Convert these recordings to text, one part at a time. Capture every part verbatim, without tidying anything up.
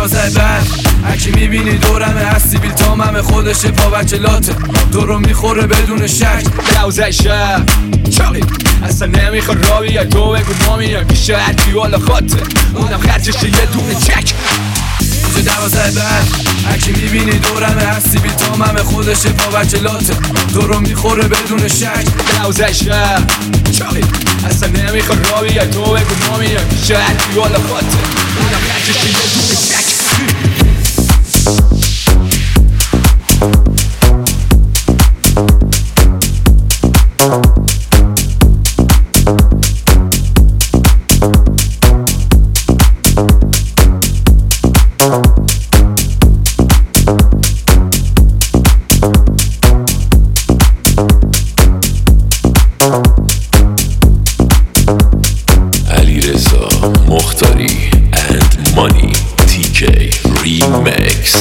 دوازده بعد هرکی میبینی دورمه هستی بیل تاممه خودشه پا بچه لاته تو رو میخوره بدون شک دوازده شب چاقی اصلا نمیخواد را بیای تو بگو ما میایم میشه هرکی والا خاطه اونم خرجشه یه دونه چک اینجا دوازده بعد هرکی میبینی دورمه هستی بیل تاممه خودشه پا بچه لاته تو رو میخوره بدون شک دوازده شب چاقی اصلا نمیخواد را بیای تو بگو ما میایم میشه هرکی والا خاطه اونم خرجشه یه دونه چک علیرضا مختاری and money تی کی remix.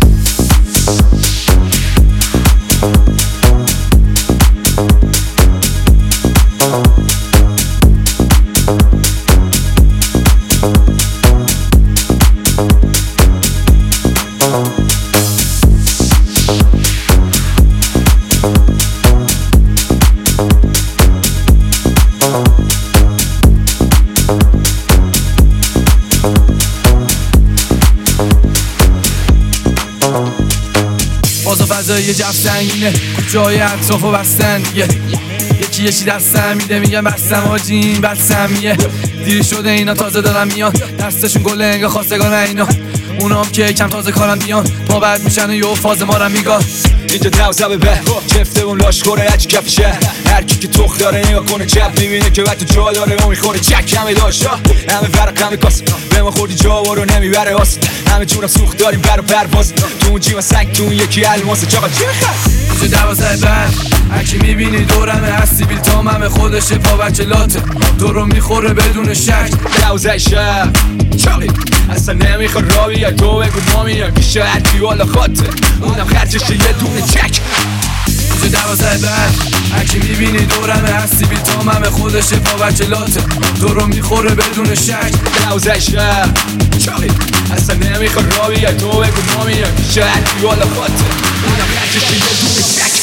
باز و فضایی یه جف سنگینه کوچه های اطراف و بستن دیگه یکی یکی دستم میده میگم بستم آجین بستمیه دیری شده اینا تازه دارن میان دستشون گله انگه خواستگان اینا اونا هم که کم تازه کارن بیان پا بد میشن و یه فاز ما رو میگاه اینجا دوزه به چفته اون لاش خوره هرچی کفشه هرکی که تخ داره نگاه کنه چپ میبینه که وقت جا داره اون میخوره چک همه داشت همه فرق همه کاس به ما خوردی جا برو نمیبره آست همه جونم سوخت داریم برو پرواز تو اون جیما سنگ تو اون یکی الماسه چاقا چه خست اینجا دوازده بعد هرکی میبینی دورمه هستی بیل تاممه خودشه پا بچه لاته تو رو میخوره بدون شک دوازده شب چاقی اصلا نمیخواد را بیای تو بگو ما میایم میشه هرکی والا خاطه اونم خرجشه یه دونه چک اینجا دوازده بعد هرکی میبینی دورمه هستی بیل تاممه خودشه پا بچه لاته تو رو میخوره بدون شک دوازده شب چاقی اصلا نمیخواد را بیای تو بگو ما میایم میشه هرکی والا خاطه اونم خرجشه یه دونه چک